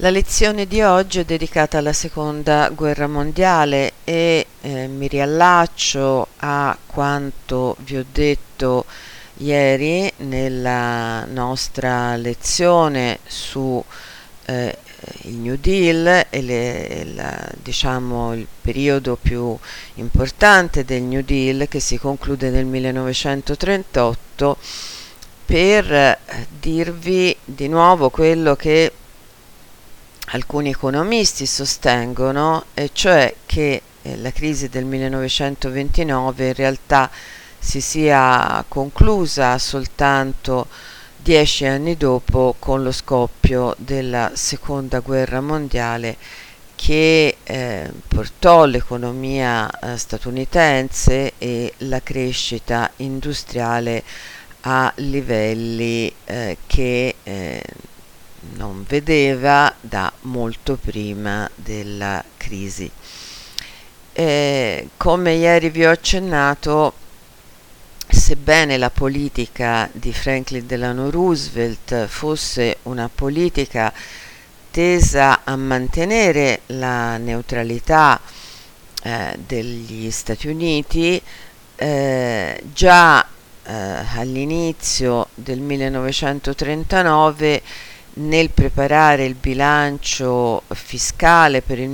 La lezione di oggi è dedicata alla Seconda Guerra Mondiale e mi riallaccio a quanto vi ho detto ieri nella nostra lezione su il New Deal e diciamo, il periodo più importante del New Deal, che si conclude nel 1938, per dirvi di nuovo quello che alcuni economisti sostengono, e cioè che la crisi del 1929 in realtà si sia conclusa soltanto 10 anni dopo, con lo scoppio della Seconda Guerra Mondiale, che portò l'economia statunitense e la crescita industriale a livelli che non vedeva da molto prima della crisi. Come ieri vi ho accennato, sebbene la politica di Franklin Delano Roosevelt fosse una politica tesa a mantenere la neutralità degli Stati Uniti, già all'inizio del 1939, nel preparare il bilancio fiscale per il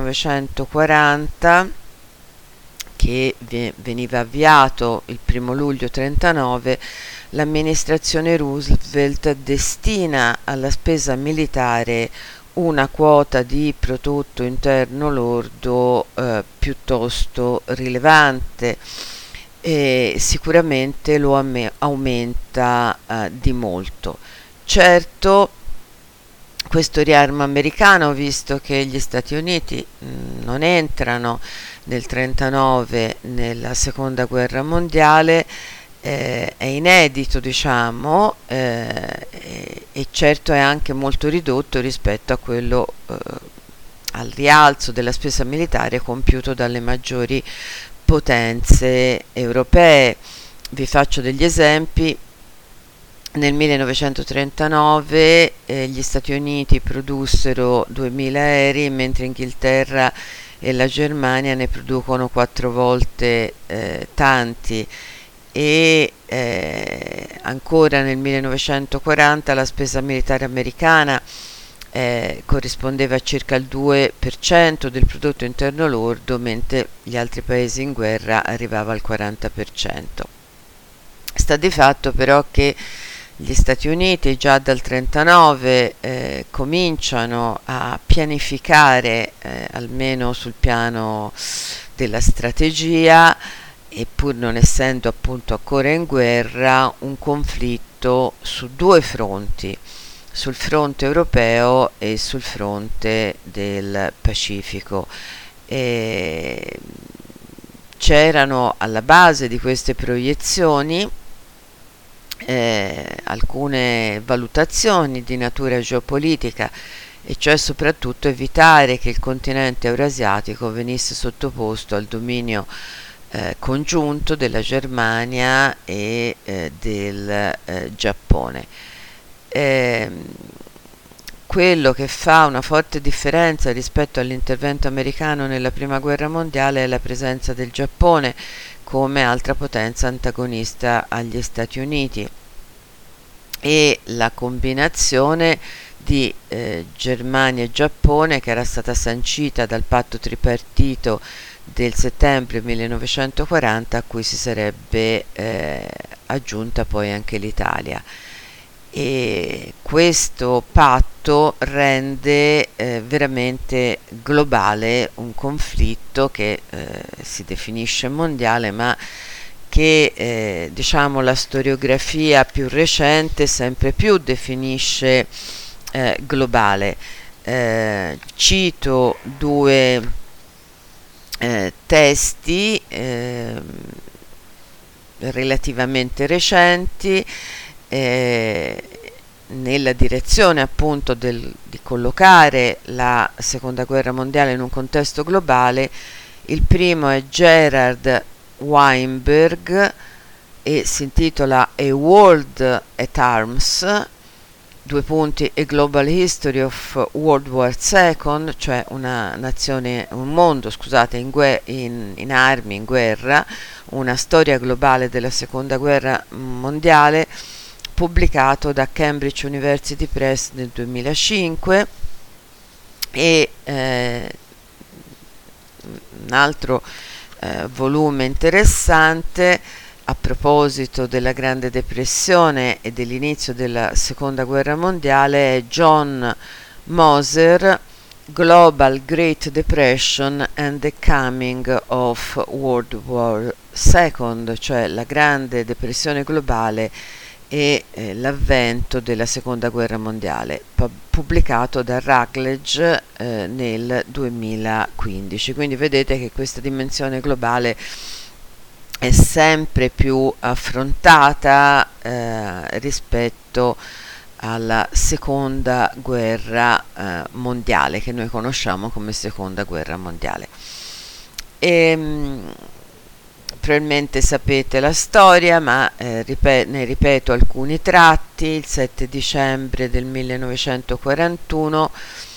1940, che veniva avviato il 1 luglio 1939, l'amministrazione Roosevelt destina alla spesa militare una quota di prodotto interno lordo piuttosto rilevante, e sicuramente lo aumenta di molto. Certo, questo riarmo americano, visto che gli Stati Uniti non entrano nel 1939 nella Seconda Guerra Mondiale, è inedito, diciamo, e certo è anche molto ridotto rispetto a quello, al rialzo della spesa militare compiuto dalle maggiori potenze europee. Vi faccio degli esempi. Nel 1939 gli Stati Uniti produssero 2000 aerei, mentre Inghilterra e la Germania ne producono 4 volte tanti, e ancora nel 1940 la spesa militare americana corrispondeva a circa il 2% del prodotto interno lordo, mentre gli altri paesi in guerra arrivava al 40%. Sta di fatto però che gli Stati Uniti già dal 1939 cominciano a pianificare, almeno sul piano della strategia, e pur non essendo appunto ancora in guerra, un conflitto su 2 fronti, sul fronte europeo e sul fronte del Pacifico. C'erano alla base di queste proiezioni alcune valutazioni di natura geopolitica, e cioè soprattutto evitare che il continente eurasiatico venisse sottoposto al dominio congiunto della Germania e del Giappone. Quello che fa una forte differenza rispetto all'intervento americano nella Prima Guerra Mondiale è la presenza del Giappone come altra potenza antagonista agli Stati Uniti, e la combinazione di Germania e Giappone, che era stata sancita dal patto tripartito del settembre 1940, a cui si sarebbe aggiunta poi anche l'Italia. E questo patto rende veramente globale un conflitto che si definisce mondiale, ma che diciamo la storiografia più recente sempre più definisce globale. Cito 2 testi relativamente recenti, nella direzione appunto di collocare la Seconda Guerra Mondiale in un contesto globale. Il primo è Gerard Weinberg e si intitola A World at Arms, due punti, A Global History of World War II, cioè un mondo, scusate, in armi, in guerra, una storia globale della seconda guerra mondiale, pubblicato da Cambridge University Press nel 2005, e un altro volume interessante a proposito della Grande Depressione e dell'inizio della Seconda Guerra Mondiale è John Moser, Global Great Depression and the Coming of World War II, cioè la Grande Depressione globale e l'avvento della Seconda Guerra Mondiale, pubblicato da Routledge nel 2015. Quindi vedete che questa dimensione globale è sempre più affrontata rispetto alla seconda guerra mondiale, che noi conosciamo come seconda guerra mondiale. Probabilmente sapete la storia, ma ne ripeto alcuni tratti. Il 7 dicembre del 1941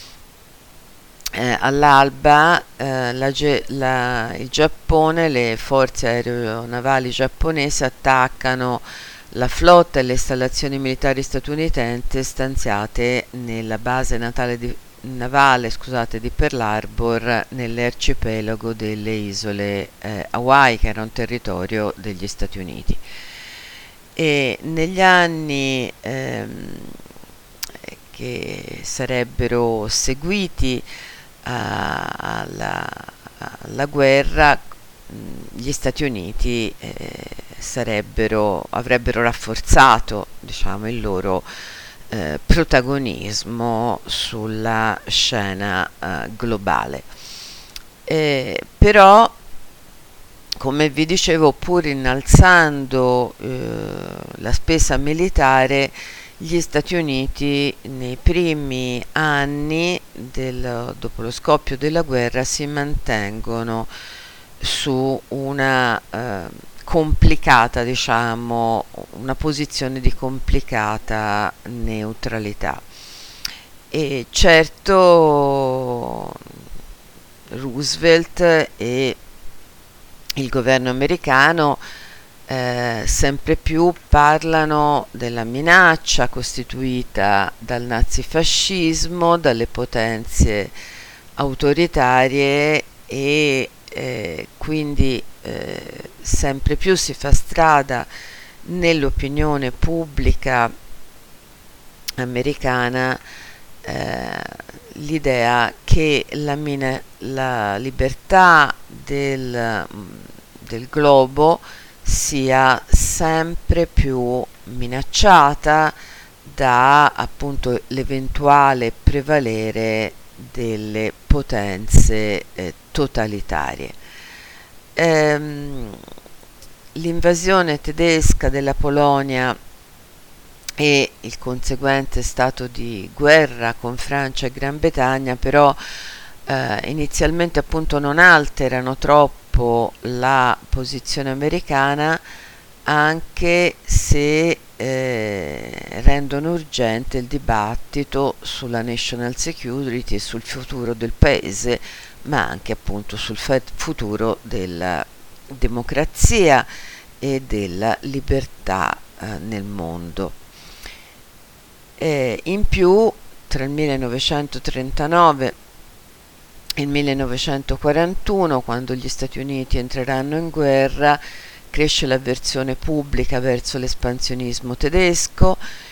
all'alba il Giappone, le forze aeronavali giapponesi attaccano la flotta e le installazioni militari statunitensi stanziate nella base navale di Pearl Harbor nell'arcipelago delle isole Hawaii, che era un territorio degli Stati Uniti. E negli anni che sarebbero seguiti alla guerra, gli Stati Uniti avrebbero rafforzato, diciamo, il loro protagonismo sulla scena globale. Però, come vi dicevo, pur innalzando la spesa militare, gli Stati Uniti nei primi anni dopo lo scoppio della guerra si mantengono su una complicata, diciamo, una posizione di complicata neutralità. E certo Roosevelt e il governo americano sempre più parlano della minaccia costituita dal nazifascismo, dalle potenze autoritarie, e quindi sempre più si fa strada nell'opinione pubblica americana l'idea che la libertà del globo sia sempre più minacciata da appunto l'eventuale prevalere delle potenze totalitarie. L'invasione tedesca della Polonia e il conseguente stato di guerra con Francia e Gran Bretagna però inizialmente appunto non alterano troppo la posizione americana, anche se rendono urgente il dibattito sulla national security e sul futuro del paese, ma anche appunto sul futuro della democrazia e della libertà nel mondo. In più, tra il 1939 e il 1941, quando gli Stati Uniti entreranno in guerra, cresce l'avversione pubblica verso l'espansionismo tedesco.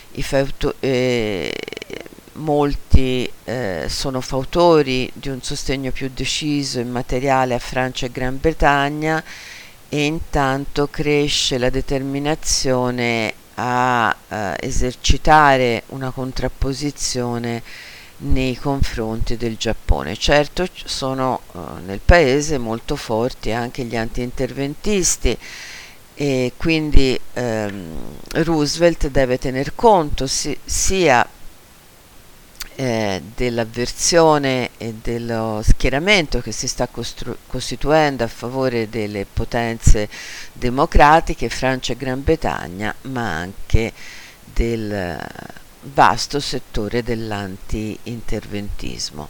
Molti sono fautori di un sostegno più deciso e materiale a Francia e Gran Bretagna, e intanto cresce la determinazione a esercitare una contrapposizione nei confronti del Giappone. Certo, sono nel paese molto forti anche gli anti-interventisti, e quindi Roosevelt deve tener conto sia dell'avversione e dello schieramento che si sta costituendo a favore delle potenze democratiche, Francia e Gran Bretagna, ma anche del vasto settore dell'anti-interventismo.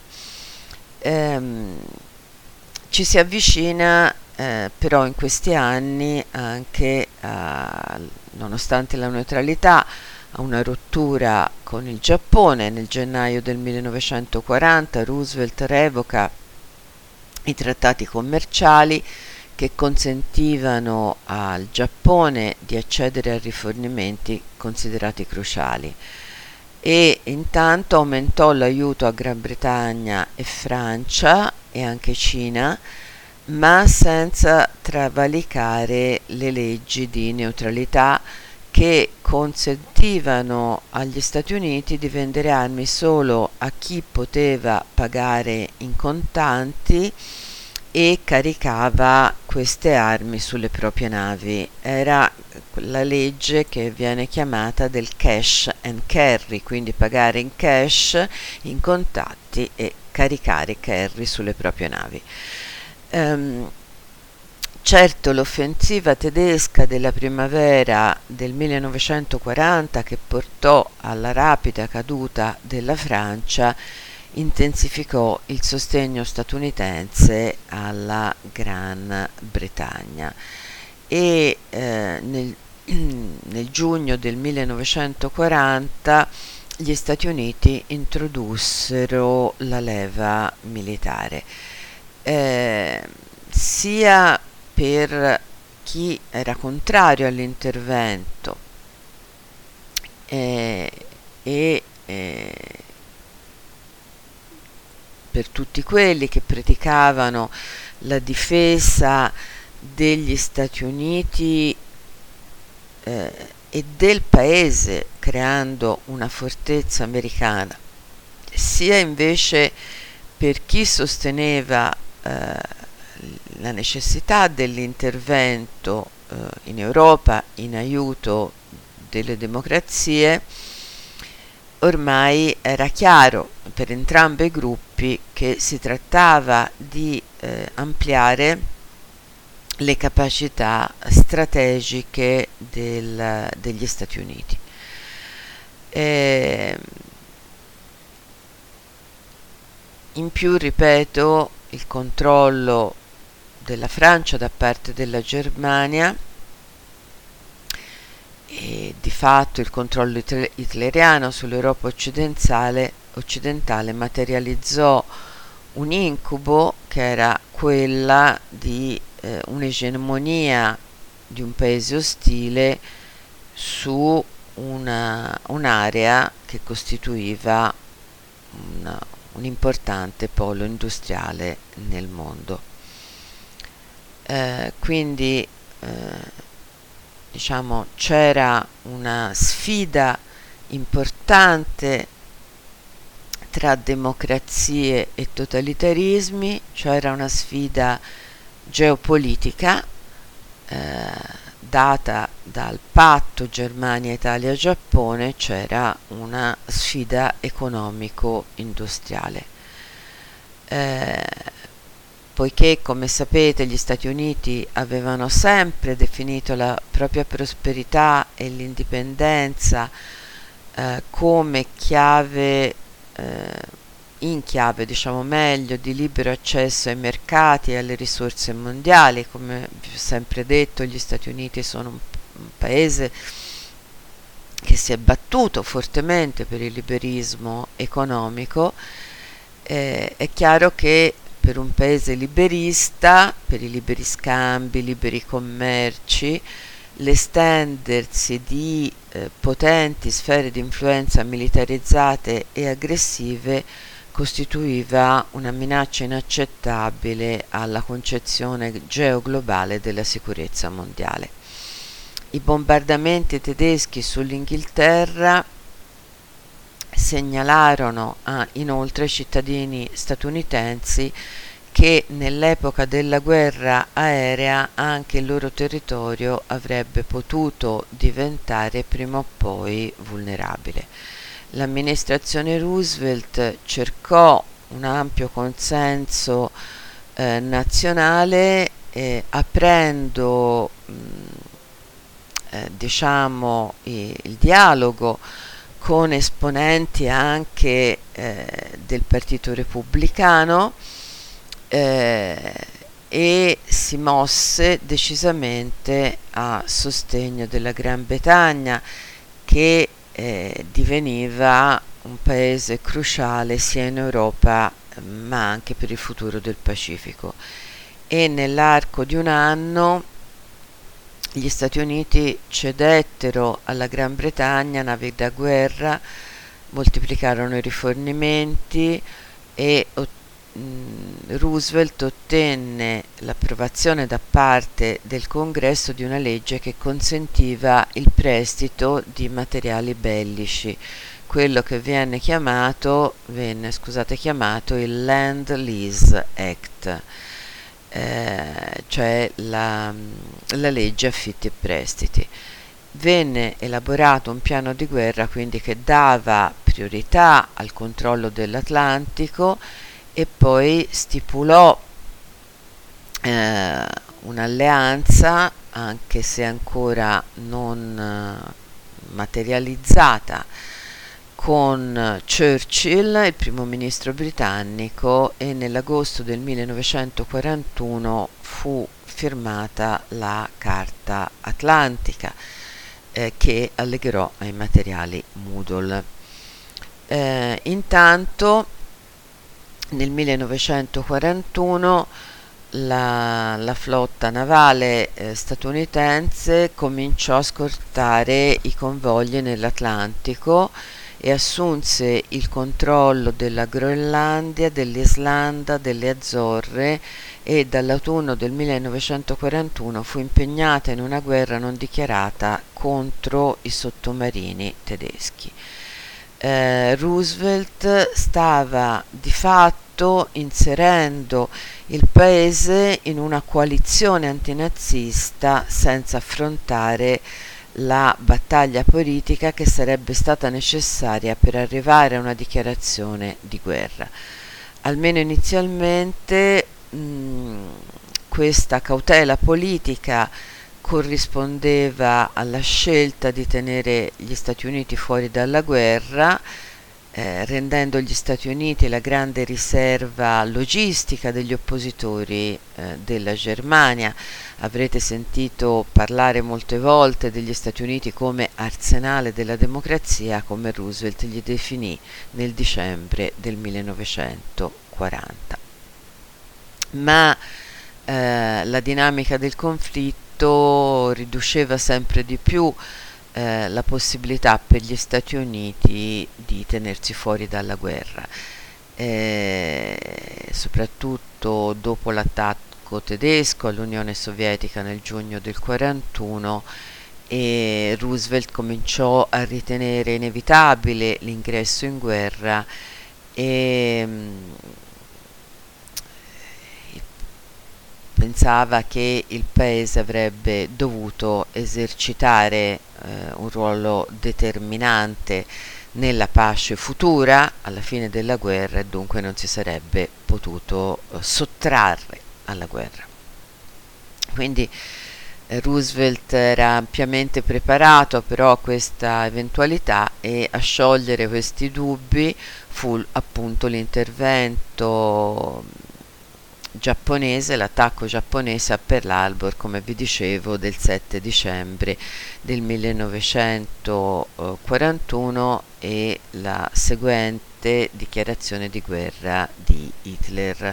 Ci si avvicina però in questi anni anche, nonostante la neutralità, a una rottura con il Giappone. Nel gennaio del 1940 Roosevelt revoca i trattati commerciali che consentivano al Giappone di accedere a rifornimenti considerati cruciali, e intanto aumentò l'aiuto a Gran Bretagna e Francia e anche Cina, ma senza travalicare le leggi di neutralità che consentivano agli Stati Uniti di vendere armi solo a chi poteva pagare in contanti e caricava queste armi sulle proprie navi. Era la legge che viene chiamata del cash and carry, quindi pagare in cash, in contatti, e caricare carry sulle proprie navi. Certo, l'offensiva tedesca della primavera del 1940, che portò alla rapida caduta della Francia, intensificò il sostegno statunitense alla Gran Bretagna, e nel giugno del 1940 gli Stati Uniti introdussero la leva militare, sia per chi era contrario all'intervento e per tutti quelli che praticavano la difesa degli Stati Uniti e del paese, creando una fortezza americana, sia invece per chi sosteneva la necessità dell'intervento in Europa in aiuto delle democrazie. Ormai era chiaro per entrambi i gruppi che si trattava di ampliare le capacità strategiche degli Stati Uniti. In più, ripeto, il controllo della Francia da parte della Germania e di fatto il controllo hitleriano sull'Europa occidentale materializzò un incubo che era quella di un'egemonia di un paese ostile su un'area che costituiva un importante polo industriale nel mondo. Quindi diciamo c'era una sfida importante tra democrazie e totalitarismi, c'era una sfida geopolitica data dal patto Germania-Italia-Giappone, c'era una sfida economico-industriale. Poiché, come sapete, gli Stati Uniti avevano sempre definito la propria prosperità e l'indipendenza come chiave, in chiave, diciamo meglio, di libero accesso ai mercati e alle risorse mondiali. Come vi ho sempre detto, gli Stati Uniti sono un paese che si è battuto fortemente per il liberismo economico. È chiaro che per un paese liberista, per i liberi scambi, liberi commerci, l'estendersi di potenti sfere di influenza militarizzate e aggressive costituiva una minaccia inaccettabile alla concezione geoglobale della sicurezza mondiale. I bombardamenti tedeschi sull'Inghilterra segnalarono inoltre ai cittadini statunitensi che nell'epoca della guerra aerea anche il loro territorio avrebbe potuto diventare prima o poi vulnerabile. L'amministrazione Roosevelt cercò un ampio consenso nazionale, aprendo diciamo il dialogo con esponenti anche del Partito Repubblicano, e si mosse decisamente a sostegno della Gran Bretagna, che diveniva un paese cruciale sia in Europa ma anche per il futuro del Pacifico. E nell'arco di un anno gli Stati Uniti cedettero alla Gran Bretagna navi da guerra, moltiplicarono i rifornimenti e Roosevelt ottenne l'approvazione da parte del Congresso di una legge che consentiva il prestito di materiali bellici, quello che venne chiamato il Land Lease Act, cioè la legge affitti e prestiti. Venne elaborato un piano di guerra quindi che dava priorità al controllo dell'Atlantico e poi stipulò un'alleanza, anche se ancora non materializzata, con Churchill, il primo ministro britannico, e nell'agosto del 1941 fu firmata la Carta Atlantica, che allegherò ai materiali Moodle. Intanto nel 1941 la flotta navale statunitense cominciò a scortare i convogli nell'Atlantico e assunse il controllo della Groenlandia, dell'Islanda, delle Azzorre, e dall'autunno del 1941 fu impegnata in una guerra non dichiarata contro i sottomarini tedeschi. Roosevelt stava di fatto inserendo il paese in una coalizione antinazista senza affrontare la battaglia politica che sarebbe stata necessaria per arrivare a una dichiarazione di guerra. Almeno inizialmente questa cautela politica corrispondeva alla scelta di tenere gli Stati Uniti fuori dalla guerra, rendendo gli Stati Uniti la grande riserva logistica degli oppositori della Germania. Avrete sentito parlare molte volte degli Stati Uniti come arsenale della democrazia, come Roosevelt li definì nel dicembre del 1940. Ma la dinamica del conflitto riduceva sempre di più la possibilità per gli Stati Uniti di tenersi fuori dalla guerra, soprattutto dopo l'attacco tedesco all'Unione Sovietica nel giugno del 1941, e Roosevelt cominciò a ritenere inevitabile l'ingresso in guerra e pensava che il paese avrebbe dovuto esercitare un ruolo determinante nella pace futura alla fine della guerra, e dunque non si sarebbe potuto sottrarre alla guerra. Quindi Roosevelt era ampiamente preparato però a questa eventualità, e a sciogliere questi dubbi fu appunto l'intervento giapponese, l'attacco giapponese a Pearl Harbor, come vi dicevo, del 7 dicembre del 1941, e la seguente dichiarazione di guerra di Hitler.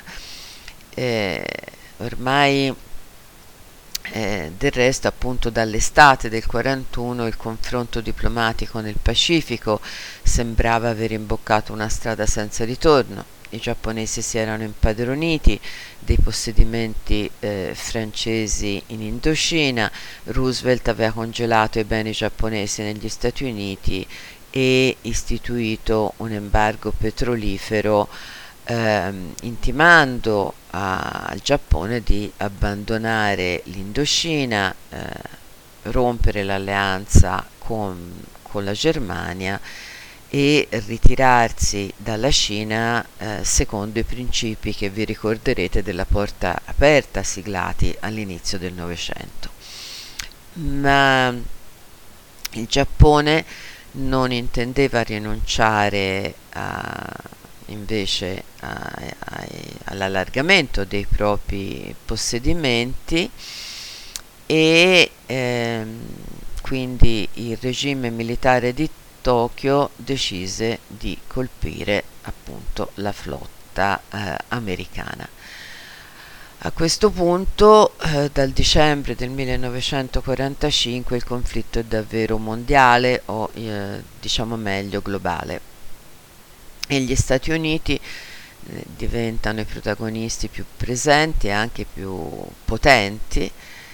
Ormai del resto, appunto, dall'estate del 41 il confronto diplomatico nel Pacifico sembrava aver imboccato una strada senza ritorno. I giapponesi si erano impadroniti dei possedimenti francesi in Indocina, Roosevelt aveva congelato i beni giapponesi negli Stati Uniti e istituito un embargo petrolifero, intimando al Giappone di abbandonare l'Indocina, rompere l'alleanza con la Germania e ritirarsi dalla Cina secondo i principi che vi ricorderete della porta aperta siglati all'inizio del Novecento. Ma il Giappone non intendeva rinunciare invece all'allargamento dei propri possedimenti e quindi il regime militare di Tokyo decise di colpire appunto la flotta americana. A questo punto, dal dicembre del 1945, il conflitto è davvero mondiale o diciamo meglio globale e gli Stati Uniti diventano i protagonisti più presenti e anche più potenti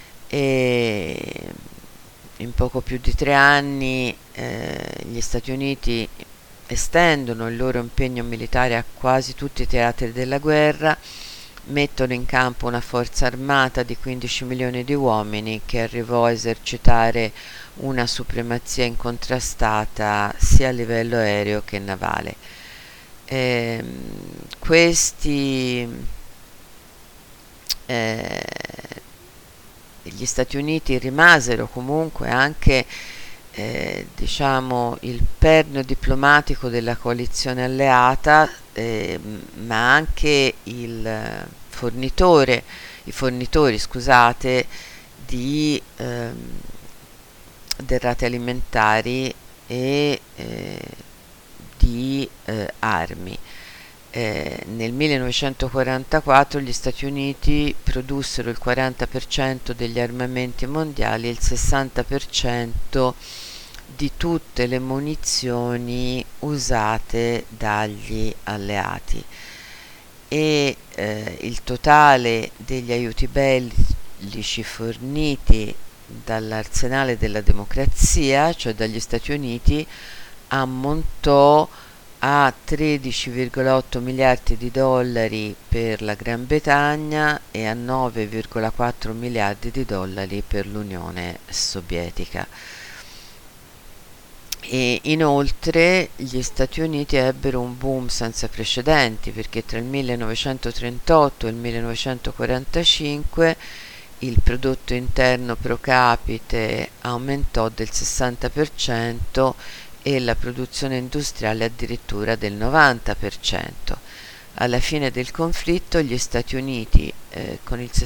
e in poco più di 3 anni gli Stati Uniti estendono il loro impegno militare a quasi tutti i teatri della guerra, mettono in campo una forza armata di 15 milioni di uomini che arrivò a esercitare una supremazia incontrastata sia a livello aereo che navale. Questi gli Stati Uniti rimasero comunque anche diciamo il perno diplomatico della coalizione alleata, ma anche i fornitori, scusate, di derrate alimentari e di armi. Nel 1944 gli Stati Uniti produssero il 40% degli armamenti mondiali e il 60% di tutte le munizioni usate dagli alleati e il totale degli aiuti bellici forniti dall'arsenale della democrazia, cioè dagli Stati Uniti, ammontò a 13,8 miliardi di dollari per la Gran Bretagna e a 9,4 miliardi di dollari per l'Unione Sovietica. E inoltre gli Stati Uniti ebbero un boom senza precedenti perché tra il 1938 e il 1945 il prodotto interno pro capite aumentò del 60% e la produzione industriale addirittura del 90%. Alla fine del conflitto gli Stati Uniti, con il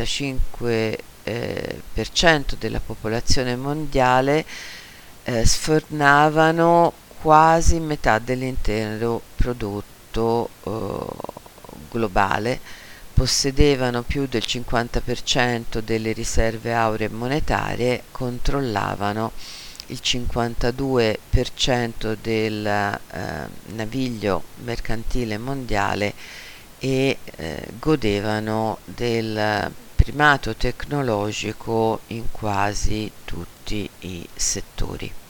65% della popolazione mondiale, sfornavano quasi metà dell'intero prodotto globale, possedevano più del 50% delle riserve auree monetarie, controllavano il 52% del naviglio mercantile mondiale e godevano del primato tecnologico in quasi tutti i settori.